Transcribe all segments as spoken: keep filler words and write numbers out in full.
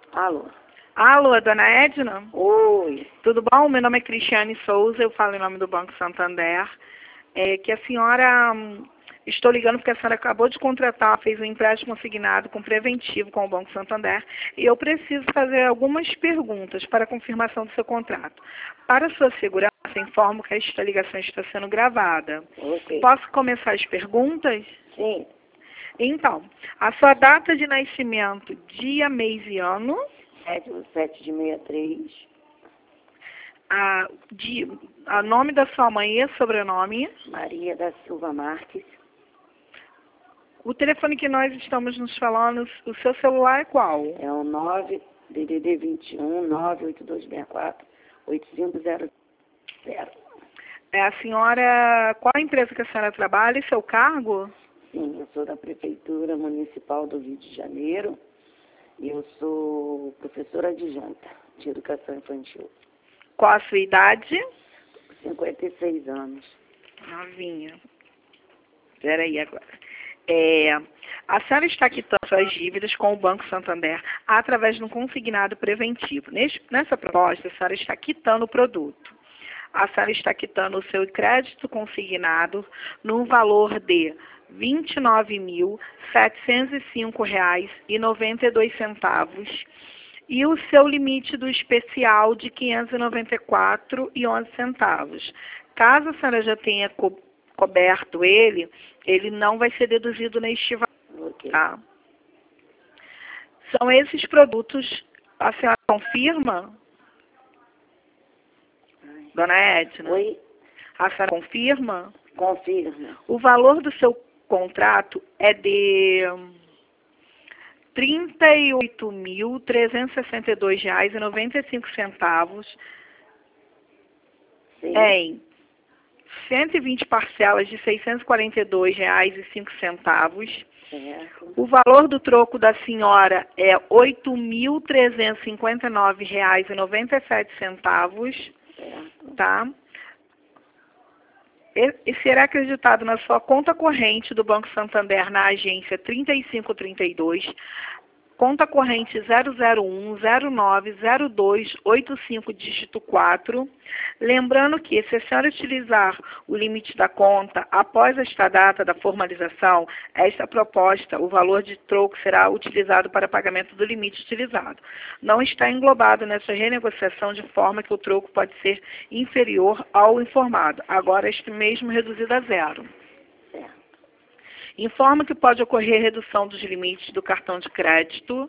Alô? Alô, dona Edna? Oi. Tudo bom? Meu nome é Cristiane Souza, eu falo em nome do Banco Santander. É que a senhora, hum, estou ligando porque a senhora acabou de contratar, fez um empréstimo consignado com preventivo com o Banco Santander e eu preciso fazer algumas perguntas para a confirmação do seu contrato. Para sua segurança, informo que esta ligação está sendo gravada. Ok. Posso começar as perguntas? Sim. Então, a sua data de nascimento, dia, mês e ano, sete sete de sessenta e três. a, de, a nome da sua mãe e sobrenome, Maria da Silva Marques. o telefone que nós estamos nos falando, o seu celular é qual? É o nove D D D vinte e um nove oito dois seis quatro oito cinco zero zero. É a senhora, qual a empresa que a senhora trabalha e seu cargo? Sim, eu sou da Prefeitura Municipal do Rio de Janeiro e eu sou professora adjunta de Educação Infantil. Qual a sua idade? cinquenta e seis anos. Novinha. Peraí agora. É, a senhora está quitando suas dívidas com o Banco Santander através de um consignado preventivo. Neste, nessa proposta, a senhora está quitando o produto. A senhora está quitando o seu crédito consignado no valor de vinte e nove mil, setecentos e cinco reais e noventa e dois centavos e o seu limite do especial de quinhentos e noventa e quatro reais e onze centavos. Caso a senhora já tenha co coberto ele, ele não vai ser deduzido neste valor. Ok. Tá? São esses produtos, a senhora confirma, Ai. dona Edna? Oi? A senhora confirma? Confirma. O valor do seu contrato é de trinta e oito mil, trezentos e sessenta e dois reais e noventa e cinco centavos Sim. em cento e vinte parcelas de seiscentos e quarenta e dois reais e cinco centavos. Certo. O valor do troco da senhora é oito mil, trezentos e cinquenta e nove reais e noventa e sete centavos, Certo. tá? E, e será acreditado na sua conta corrente do Banco Santander na agência trinta e cinco trinta e dois, conta corrente zero zero um, zero nove, zero dois, oito cinco, dígito quatro. Lembrando que, se a senhora utilizar o limite da conta após esta data da formalização, esta proposta, o valor de troco será utilizado para pagamento do limite utilizado. Não está englobado nessa renegociação de forma que o troco pode ser inferior ao informado, agora este mesmo reduzido a zero. Certo. Informa que pode ocorrer redução dos limites do cartão de crédito,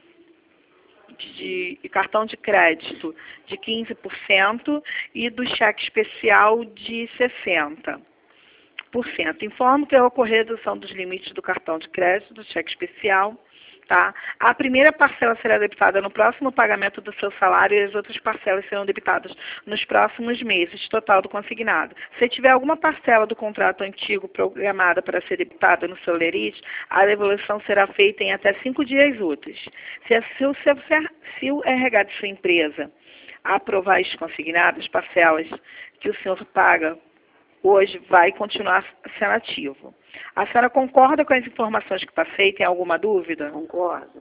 de, de cartão de crédito de quinze por cento e do cheque especial de sessenta por cento. Informo que vai ocorrer redução dos limites do cartão de crédito, do cheque especial. Tá? A primeira parcela será debitada no próximo pagamento do seu salário e as outras parcelas serão debitadas nos próximos meses, total do consignado. Se tiver alguma parcela do contrato antigo programada para ser debitada no seu lerite, a devolução será feita em até cinco dias úteis. Se, se, o, seu, se o R H de sua empresa aprovar este consignado, as parcelas que o senhor paga hoje vai continuar sendo ativo. A senhora concorda com as informações que passei? Tem alguma dúvida? Concordo.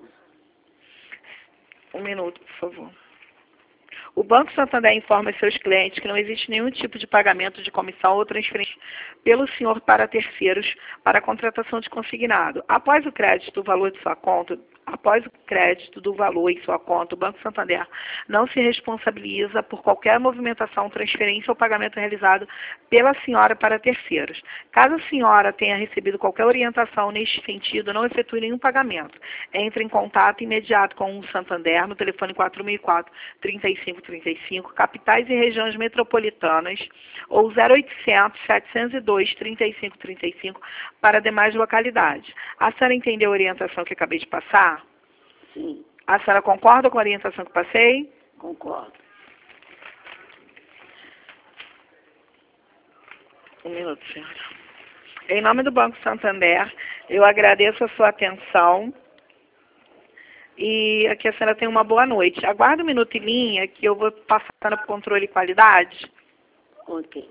Um minuto, por favor. O Banco Santander informa seus clientes que não existe nenhum tipo de pagamento de comissão ou transferência pelo senhor para terceiros para a contratação de consignado. Após o crédito do valor de sua conta, após o crédito do valor em sua conta, o Banco Santander não se responsabiliza por qualquer movimentação, transferência ou pagamento realizado pela senhora para terceiros. Caso a senhora tenha recebido qualquer orientação neste sentido, não efetue nenhum pagamento. Entre em contato imediato com o Santander no telefone quatro mil e quatro, trinta e cinco trinta e cinco, capitais e regiões metropolitanas, ou zero oitocentos, setecentos e dois, trinta e cinco trinta e cinco para demais localidades. A senhora entendeu a orientação que acabei de passar? Sim. A senhora concorda com a orientação que passei? Concordo. Um minuto, senhora. Em nome do Banco Santander, eu agradeço a sua atenção e que a senhora tenha uma boa noite. Aguarde um minuto em linha que eu vou passar para o controle e qualidade. Ok.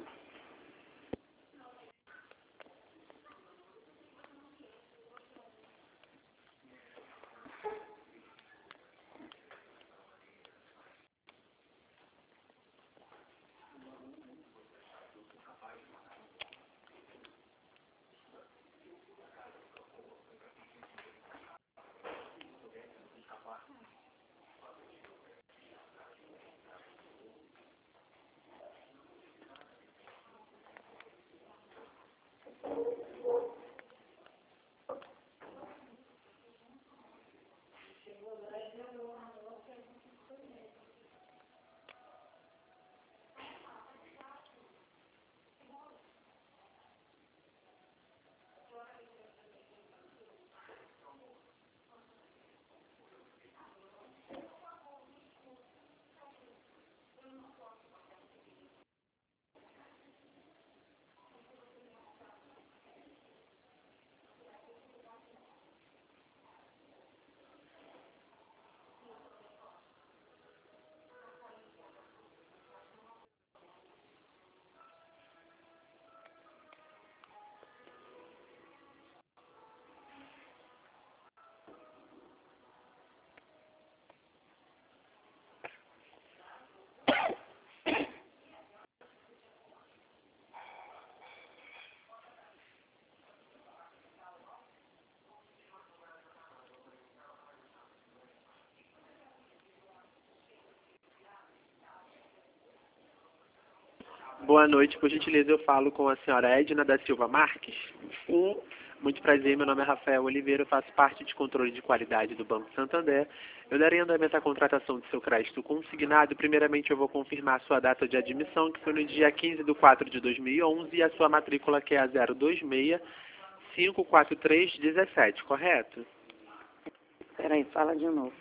Boa noite, por gentileza eu falo com a senhora Edna da Silva Marques. Sim, Muito prazer, meu nome é Rafael Oliveira, eu faço parte de controle de qualidade do Banco Santander. Eu daria andamento à contratação do seu crédito consignado. Primeiramente eu vou confirmar a sua data de admissão, que foi no dia quinze de quatro de dois mil e onze, e a sua matrícula, que é a zero dois seis cinco quatro três um sete, correto? peraí, fala de novo.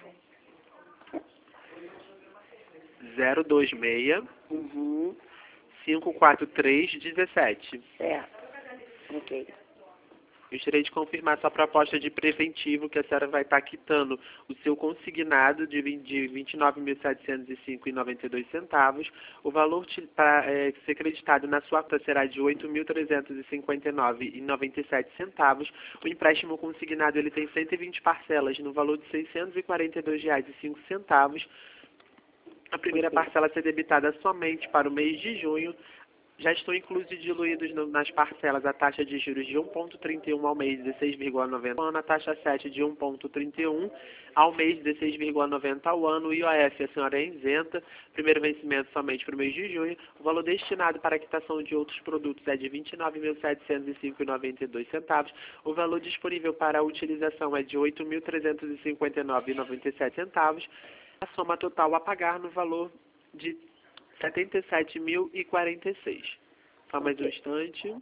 zero dois seis Uhum, cinco quatro três um sete. certo. Ok. Gostaria de confirmar sua proposta de preventivo, que a senhora vai estar quitando o seu consignado de vinte e nove mil setecentos e cinco reais e noventa e dois centavos. O valor para é, ser creditado na sua conta será de oito mil trezentos e cinquenta e nove reais e noventa e sete centavos. O empréstimo consignado ele tem cento e vinte parcelas no valor de seiscentos e quarenta e dois reais e cinco centavos. A primeira Ok. parcela a ser debitada somente para o mês de junho. Já estão inclusos e diluídos no, nas parcelas a taxa de juros de um vírgula trinta e um ao mês, dezesseis vírgula noventa ao ano, a taxa sete de um vírgula trinta e um ao mês, dezesseis vírgula noventa ao ano, o I O F a senhora é isenta, primeiro vencimento somente para o mês de junho. O valor destinado para a quitação de outros produtos é de vinte e nove mil setecentos e cinco reais e noventa e dois centavos. O valor disponível para a utilização é de oito mil trezentos e cinquenta e nove reais e noventa e sete centavos. A soma total a pagar no valor de setenta e sete mil e quarenta e seis. Só mais um instante.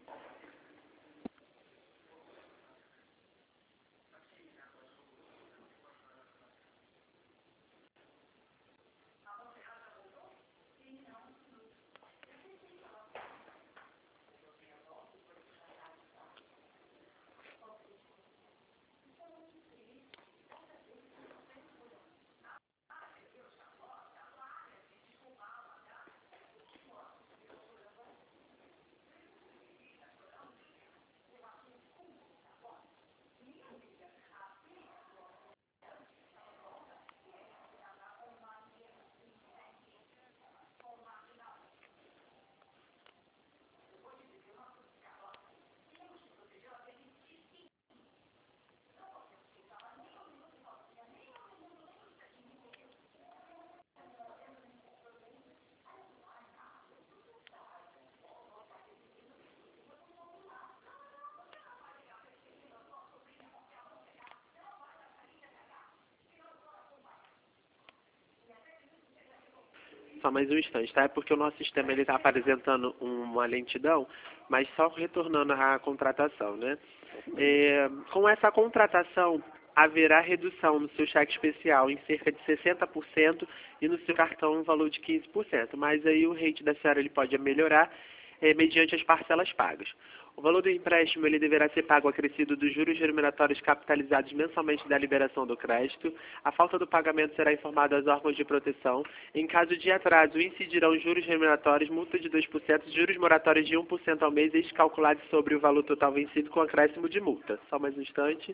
Só mais um instante, tá? É porque o nosso sistema ele está apresentando uma lentidão, mas só retornando à contratação, né? É, com essa contratação, haverá redução no seu cheque especial em cerca de sessenta por cento e no seu cartão um valor de quinze por cento. Mas aí o rate da senhora ele pode melhorar é, mediante as parcelas pagas. O valor do empréstimo ele deverá ser pago acrescido dos juros remuneratórios capitalizados mensalmente da liberação do crédito. A falta do pagamento será informada aos órgãos de proteção. Em caso de atraso, incidirão juros remuneratórios, multa de dois por cento, juros moratórios de um por cento ao mês, estes calculados sobre o valor total vencido com acréscimo de multa. Só mais um instante.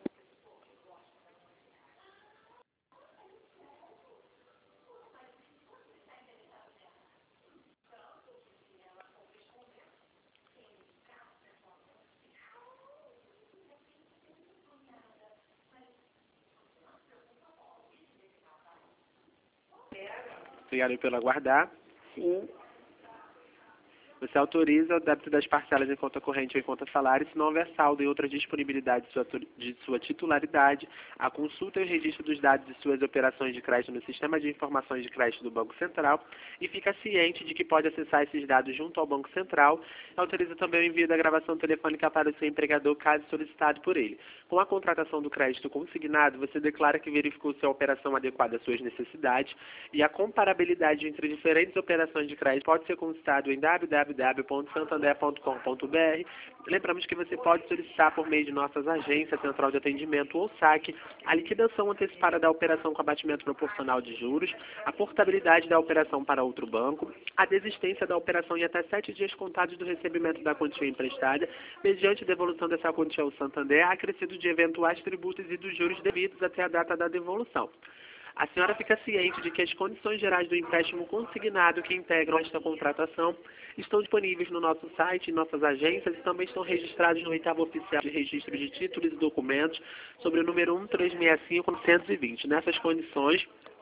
Obrigado pelo aguardar. Sim, Você autoriza o débito das parcelas em conta corrente ou em conta salário, se não houver saldo em outra disponibilidade de sua, de sua titularidade, a consulta e o registro dos dados de suas operações de crédito no Sistema de Informações de Crédito do Banco Central e fica ciente de que pode acessar esses dados junto ao Banco Central. Autoriza também o envio da gravação telefônica para o seu empregador, caso solicitado por ele. Com a contratação do crédito consignado, você declara que verificou se a operação adequada às suas necessidades e a comparabilidade entre diferentes operações de crédito pode ser consultado em w w w ponto santander ponto com ponto b r. Lembramos que você pode solicitar por meio de nossas agências, central de atendimento ou saque, a liquidação antecipada da operação com abatimento proporcional de juros, a portabilidade da operação para outro banco, a desistência da operação em até sete dias contados do recebimento da quantia emprestada, mediante devolução dessa quantia ao Santander, acrescido de eventuais tributos e dos juros devidos até a data da devolução. A senhora fica ciente de que as condições gerais do empréstimo consignado que integram esta contratação estão disponíveis no nosso site, em nossas agências e também estão registrados no oitavo oficial de registro de títulos e documentos sobre o número um três seis cinco ponto novecentos e vinte. Nessas condições,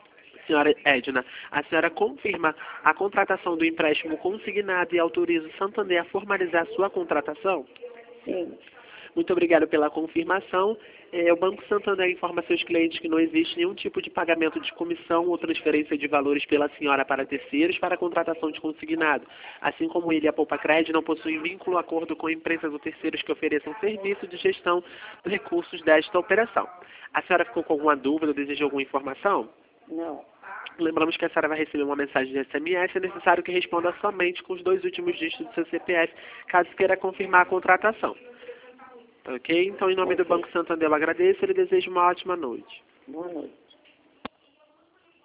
Senhora Edna, a senhora confirma a contratação do empréstimo consignado e autoriza o Santander a formalizar sua contratação? Sim. Muito obrigado pela confirmação. É, o Banco Santander informa seus clientes que não existe nenhum tipo de pagamento de comissão ou transferência de valores pela senhora para terceiros para a contratação de consignado. Assim como ele e a Poupa Cred não possuem vínculo ou acordo com empresas ou terceiros que ofereçam serviço de gestão de recursos desta operação. A senhora ficou com alguma dúvida ou deseja alguma informação? Não. Lembramos que a senhora vai receber uma mensagem de S M S. É necessário que responda somente com os dois últimos dígitos do seu C P F, caso queira confirmar a contratação. Ok? Então, em nome Ok. do Banco Santander, eu agradeço e lhe desejo uma ótima noite. Boa noite.